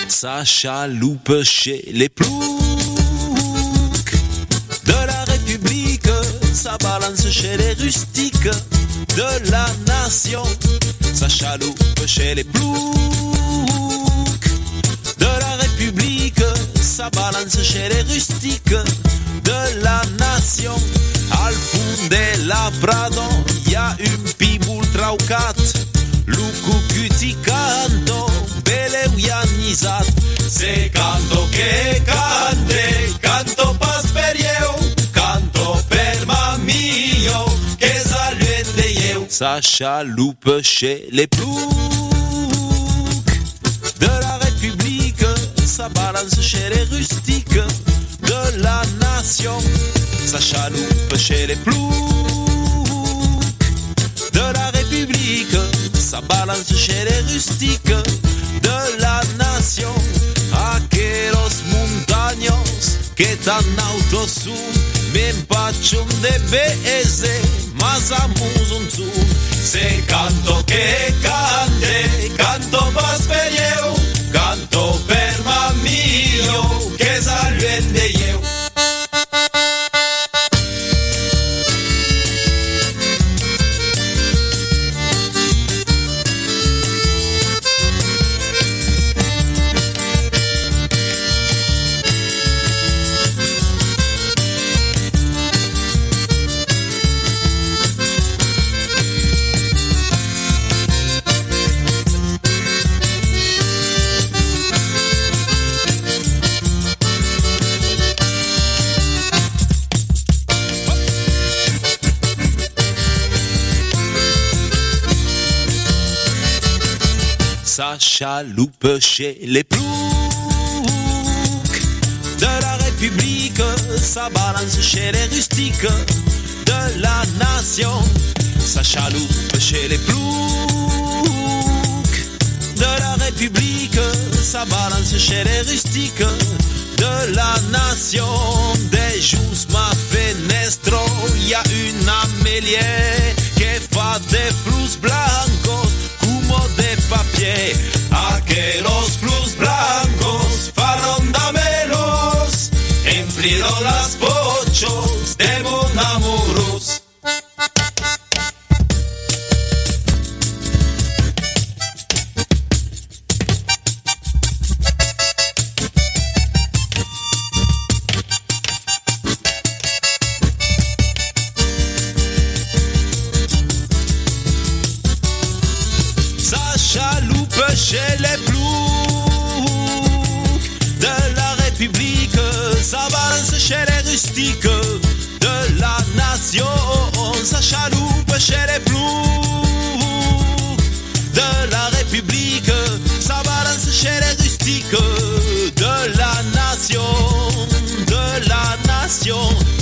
Sa chaloupe chez les ploucs de la République, sa balance chez les rustiques de la nation. Sa chaloupe chez les ploucs de la République, sa balance chez les rustiques de la nation. Al fund de Labrador y a un pibul traucat, Lucu cuti canto, bele uianizat. Se canto che cante, canto pas per eu, canto per mamio, che saluete eu. Sa chaloupe chez les ploucs de la République, sa balance chez les rustiques de la nation. Sa chaloupe chez les ploucs de la République, sa balance chez les rustiques de la nation. Aqueros montaños que tan autos sun, me empachum de beze, mas amusun sun. Se canto che cante, canto pas per eu, canto per mamio, che saluende eu. Sa chaloupe chez les ploucs de la République, sa balance chez les rustiques de la nation. Sa chaloupe chez les ploucs de la République, sa balance chez les rustiques de la nation. De jus ma fenestro y a une améliée que fa de flus blancos de papier, aquellos flus blancos faron damelos, enfrió las pochos de mon amoros. Chez les ploucs de la République, sa balance chez les rustiques de la nation. Sa chaloupe chez les ploucs de la République, sa balance chez les rustiques de la nation. De la nation.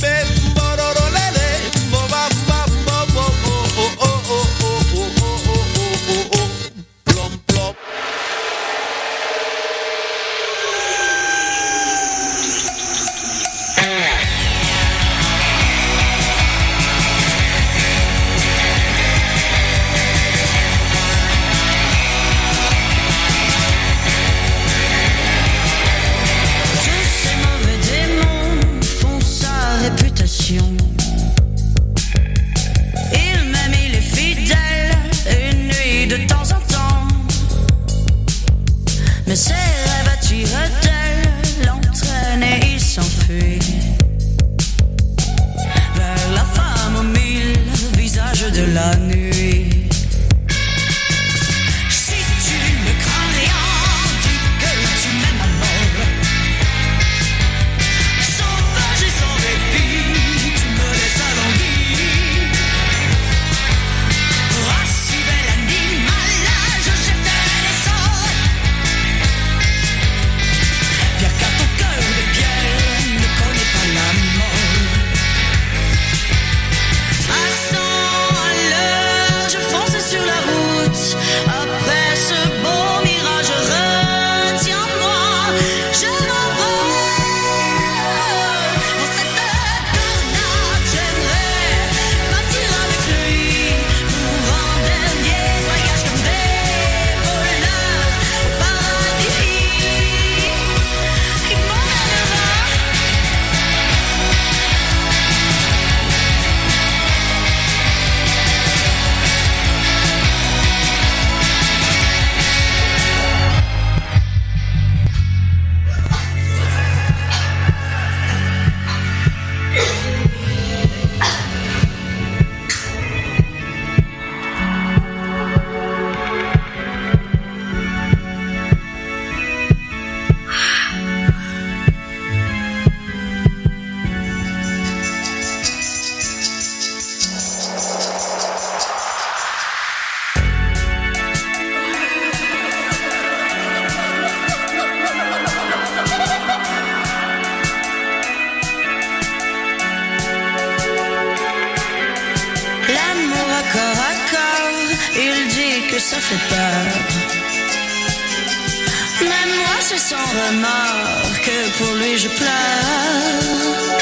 Mais ses rêves attirent-elles, l'entraînent et il s'enfuit vers la femme aux mille visages de la nuit. Si tu ne crains rien, dis que tu m'aimes à mort. Sauvage et sans répit, tu me laisses à l'envie. Ah, si bel animal, je jetterai des sorts. Car ton cœur de pierre ne connaît pas la mort. À son ça fait peur. Même moi c'est sans remords que pour lui je pleure.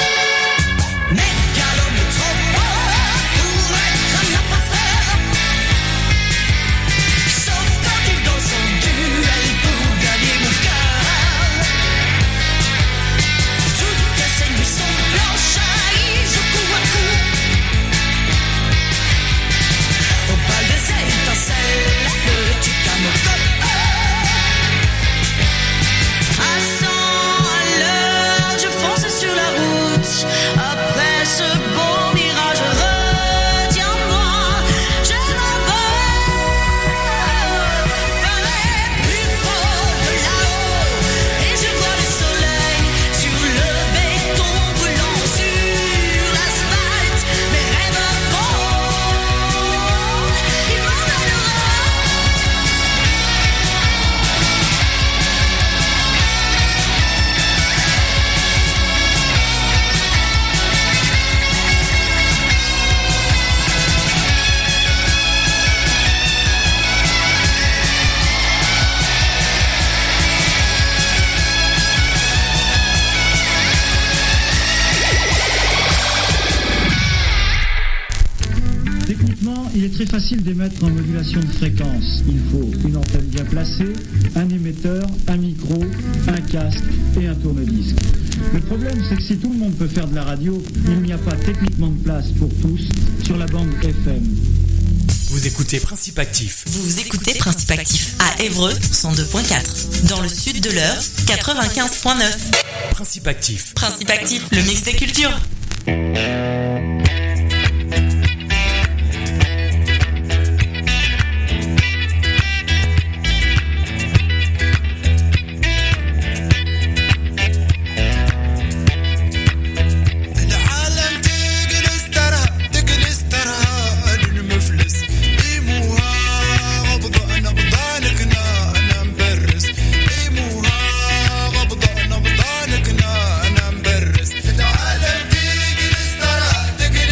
Il est très facile d'émettre en modulation de fréquence. Il faut une antenne bien placée, un émetteur, un micro, un casque et un tourne-disque. Le problème, c'est que si tout le monde peut faire de la radio, il n'y a pas techniquement de place pour tous sur la bande FM. Vous écoutez Principe Actif. Vous écoutez Principe Actif à Évreux 102.4. Dans le sud de l'Eure 95.9. Principe Actif. Principe Actif, le mix des cultures. العالم تيجي نسترى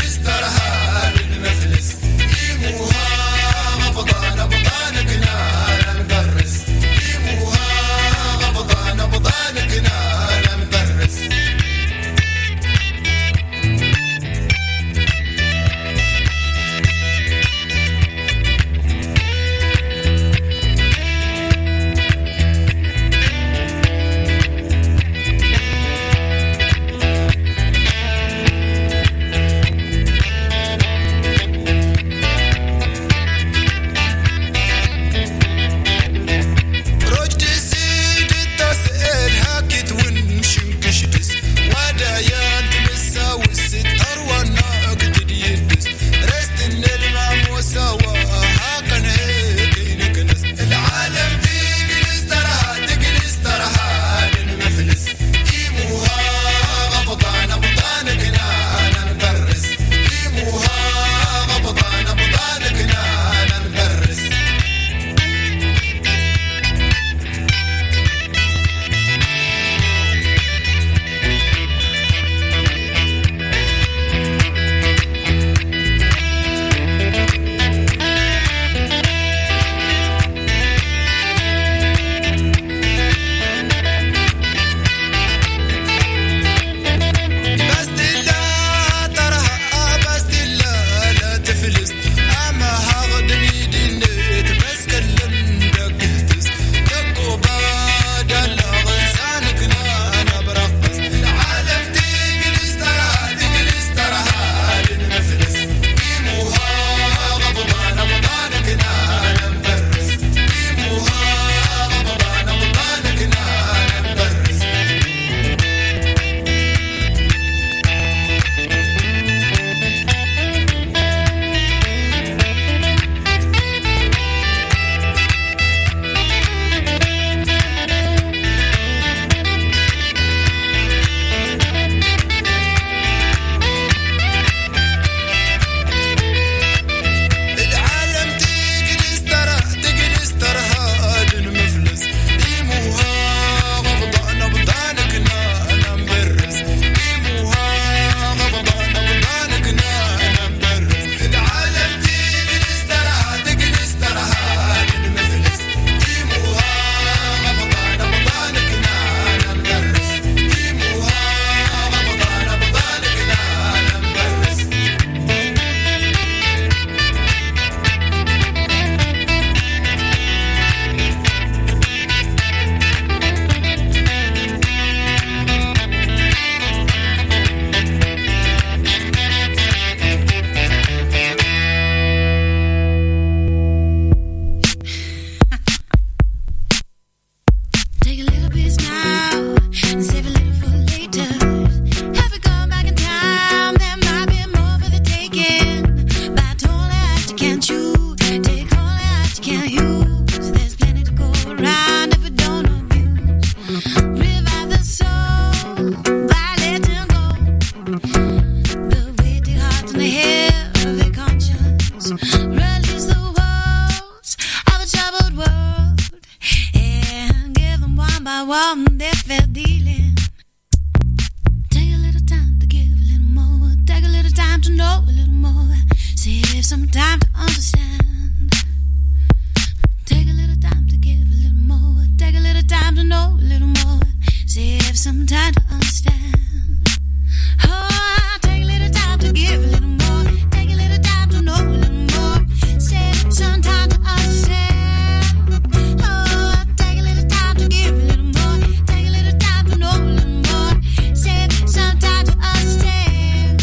soul by letting go. The weighty heart and the heavy conscience. Release the walls of a troubled world and give them one by one their fair dealing. Take a little time to give a little more. Take a little time to know a little more. Save some time to understand. Take a little time to give a little more. Take a little time to know a little more. Save some time to understand. Oh, take a little time to give a little more. Take a little time to know a little more. Save some time to understand. Oh, take a little time to give a little more. Take a little time to know a little more. Save some time to understand.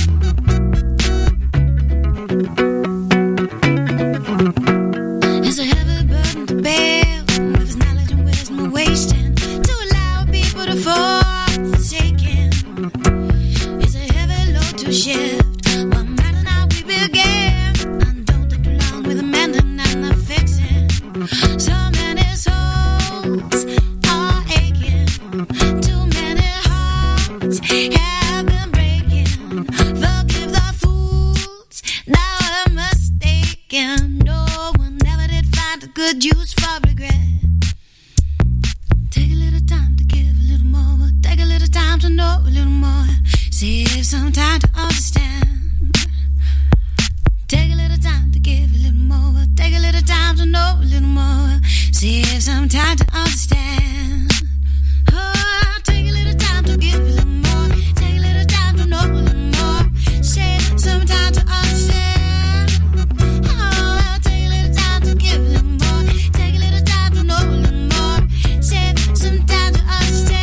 It's a heavy burden to bear with his knowledge and wisdom wasting to allow people to fall forsaken. It's a heavy load to shift. What matter now we began. And don't take too long with amending and the fixing. So many souls are aching. Too many hearts have been breaking. Forgive the fools that were mistaken. No one ever did find a good use for regret. Take a little time to give a little more. Take a little time to know a little more. Save some time to understand. Take a little time to give a little more. Take a little time to know a little more. Save some time to understand. Oh, take a little time to give a little more. Take a little time to know a little more. Save some time to understand. Oh, take a little time to give a little more. Take a little time to know a little more. Save some time to understand.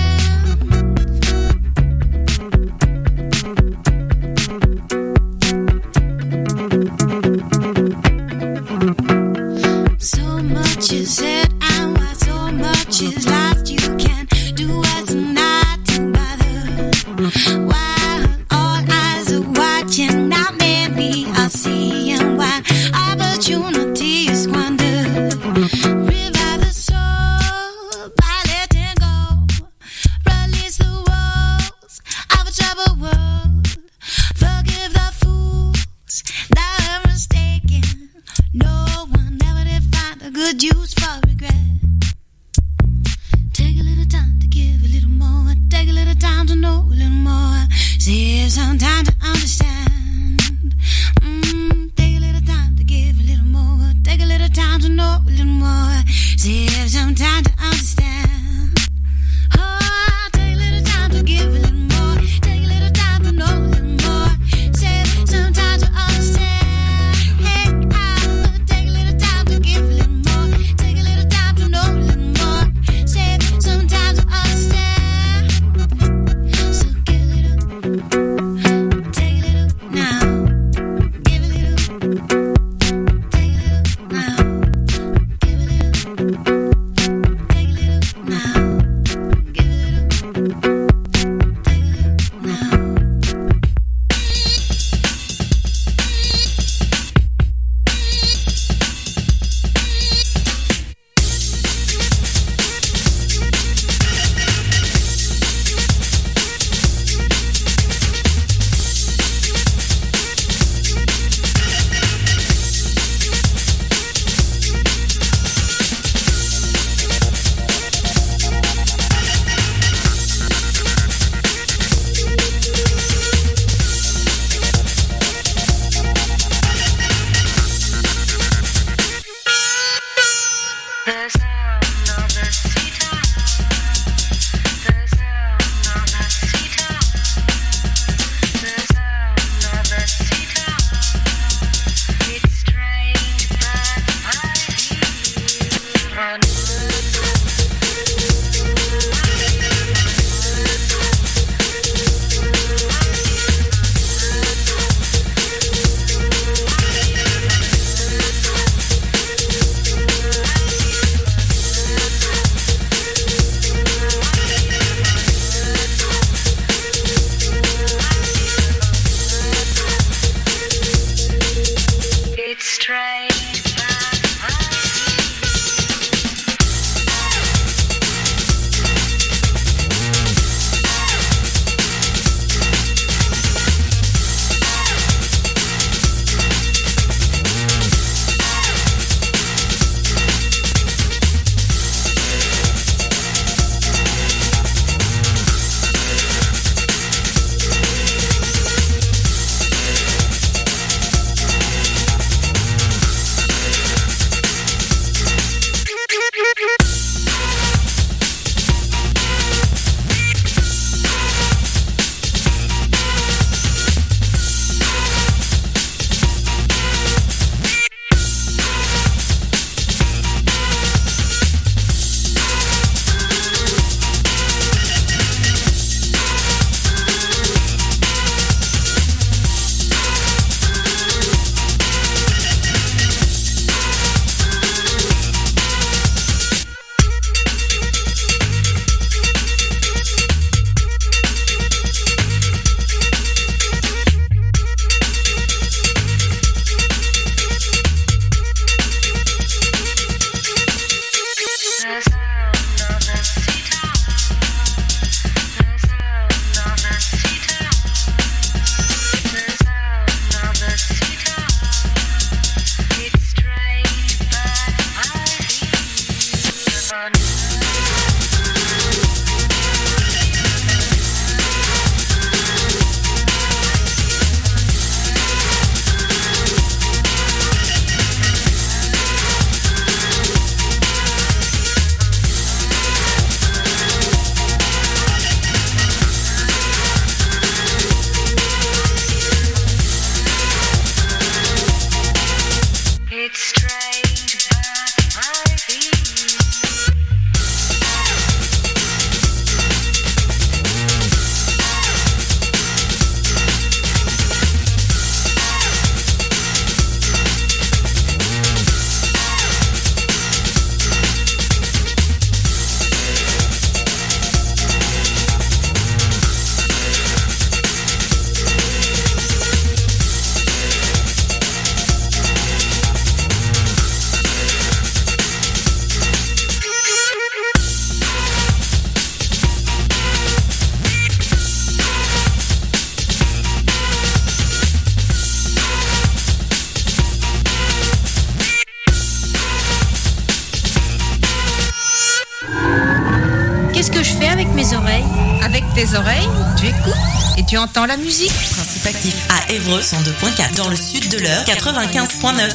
So much is said and why so much is lost. You can do what's not to bother. While all eyes are watching, not many are seeing why opportunity is squandered. Revive the soul by letting go. Release the walls of a troubled world. Forgive the fools that are mistaken. No one ever did find a good use for regret. Take a little time to give a little more. Take a little time to know a little more. Save some time to understand. Take a little time to give a little more. Take a little time to know a little more. Save some time to understand. Oh, take a little time to give a little more. Take a little time to know a little more. Save some time to understand. Hey, take a little time to give a little more. Take a little time to know a little more. Save some time to understand. So give a little. mes oreilles. Avec tes oreilles, tu écoutes et tu entends la musique. Principe actif à Évreux 102.4. Dans le sud de l'heure 95.9.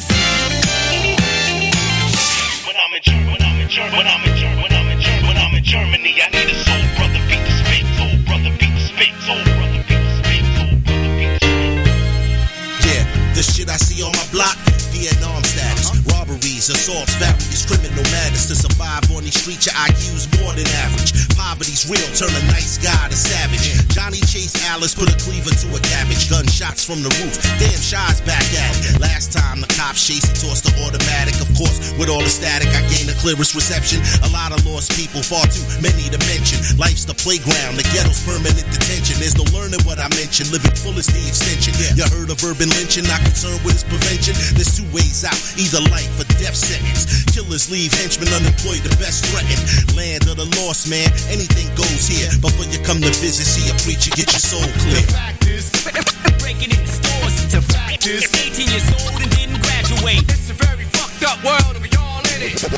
Germany, I need a soul brother beat the spit, soul brother beat the spit, soul brother beat the spit, soul brother beat the spit. Yeah, the shit I see on my block, Vietnam status, robberies, assaults, various criminal matters. To survive on these streets, your IQ's more than average. Poverty's real, turn a nice guy to savage. Johnny Chase Alice put a cleaver to a cabbage. Gunshots from the roof, damn Shy's back at it. Last time the cops chased, he tossed the automatic. Of course, with all the static, I gained the clearest reception. A lot of lost people, far too many to mention. Life's the playground, the ghetto's permanent detention. There's no learning what I mentioned, living full is the extension. You heard of urban lynching, not concerned with its prevention. There's two ways out, either life or death sentence. Killers leave henchmen unemployed, the best threatened. Land of the lost man, anything goes here. Before you come to visit, see a preacher, get your soul clear. The fact is, breaking in the stores, it's a fact is, 18 years old and didn't graduate. It's a very fucked up world and we all in it.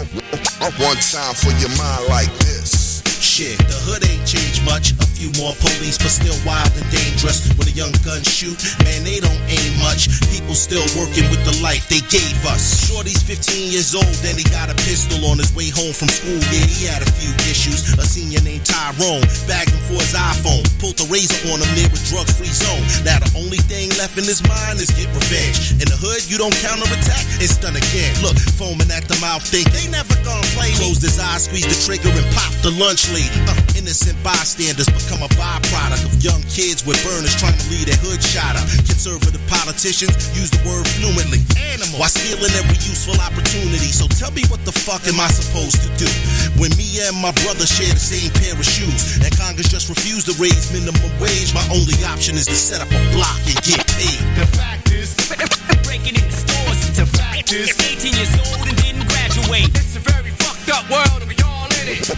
One time for your mind like this. Shit, the hood ain't changed much. A few more police, but still wild and dangerous. When a young gun shoot, man, they don't aim much. People still working with the life they gave us. Shorty's 15 years old, then he got a pistol on his way home from school. Yeah, he had a few issues. A senior named Tyrone bagged him for his iPhone. Pulled the razor on him near a drug-free zone. Now the only thing left in his mind is get revenge. In the hood, you don't counterattack, it's done again. Look, foaming at the mouth, think they never gonna play me. Closed his eyes, squeezed the trigger, and popped the lunch lady. Innocent bystanders become a byproduct of young kids with burners trying to lead a hood shot up. Conservative politicians use the word fluently. Animal, while stealing every useful opportunity. So tell me, what the fuck am I supposed to do when me and my brother share the same pair of shoes and Congress just refused to raise minimum wage? My only option is to set up a block and get paid. The fact is, breaking in the stores, it's a fact is, 18 years old and didn't graduate. It's a very fucked up world and we all in it.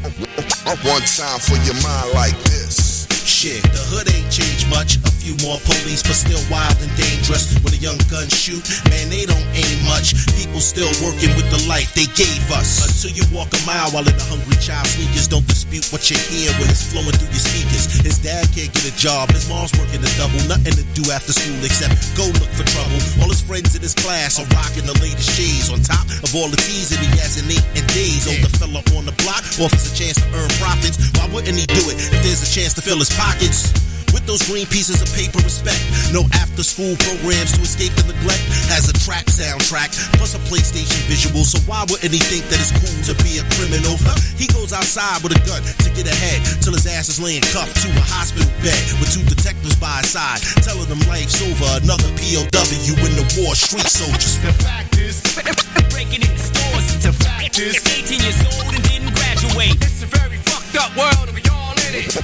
One time for your mind like this. Shit, the hood ain't changed much. A few more police, but still wild and dangerous. When a young gun shoot, man, they don't aim much. People still working with the life they gave us. Until you walk a mile while in the hungry child sneakers. Don't dispute what you hear when it's flowing through your speakers. His dad can't get a job, his mom's working a double. Nothing to do after school except go look for trouble. All his friends in his class are rocking the latest shades. On top of all the T's that he hasn't eaten in days. Oh, the fella on the block offers a chance to earn profits. Why wouldn't he do it if there's a chance to fill his pockets? With those green pieces of paper, respect. No after school programs to escape the neglect. Has a trap soundtrack plus a PlayStation visual. So why wouldn't he think that it's cool to be a criminal? He goes outside with a gun to get ahead till his ass is laying cuffed to a hospital bed with two detectives by his side telling him life's over. Another POW in the war, street soldiers. The fact is, breaking in the stores, it's a fact is, 18 years old and didn't graduate. It's a very fucked up world and we all in it.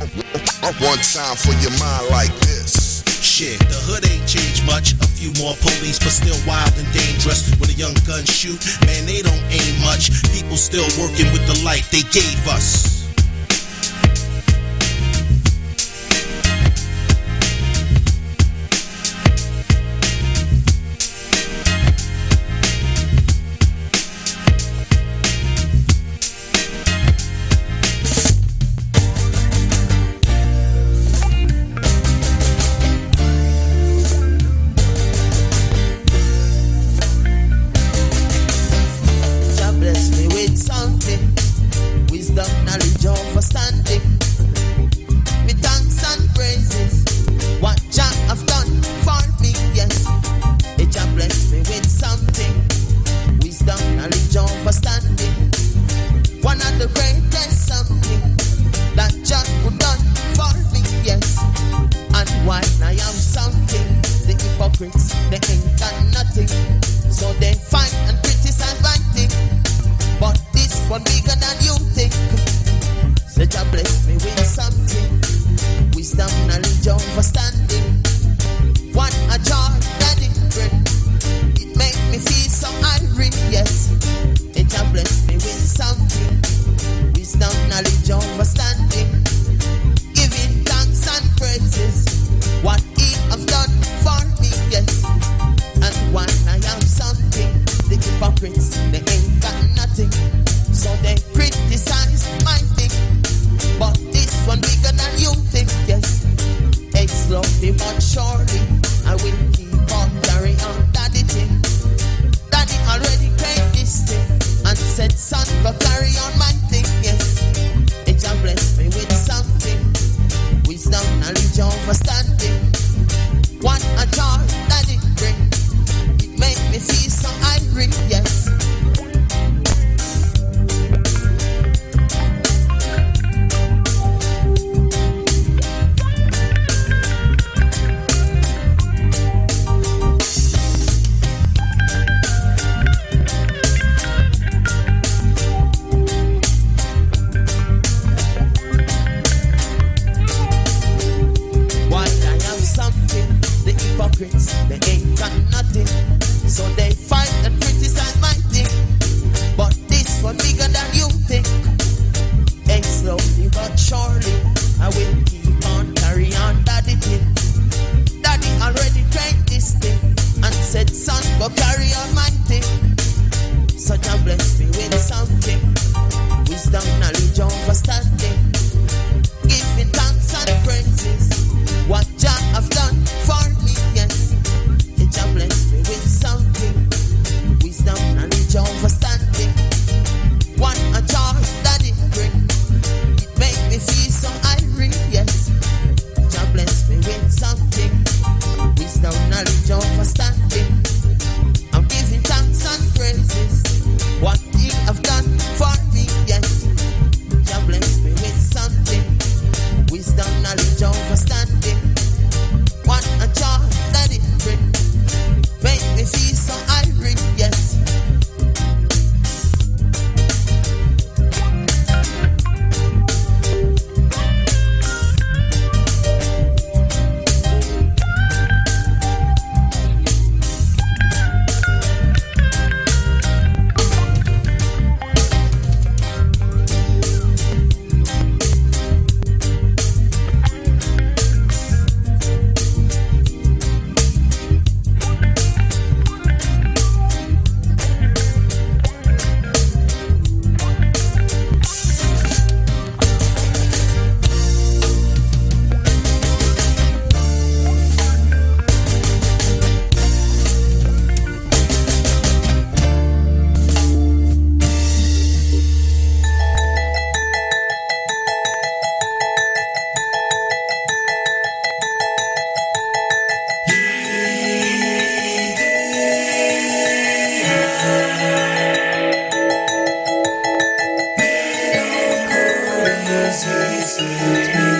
One time for your mind like this. Shit, the hood ain't changed much. A few more police, but still wild and dangerous. When a young gun shoot, man, they don't aim much. People still working with the life they gave us. surely I will keep on carry on, daddy thing. Daddy already tried this thing and said, son, go carry on my thing. So Jah bless me with something, wisdom, knowledge, understanding. Giving thanks and praises, what Jah have done for me, yes. Jah bless me with something, wisdom, knowledge, understanding. What a joy that it bring, it make me feel so irate, yes. Jah bless me with something, wisdom, knowledge, understanding. I'm giving thanks and praises, what He have done for me, yes. Jah bless me with something, wisdom, knowledge, understanding. What a joy that it bring, make me feel so irate, yes. He said to me.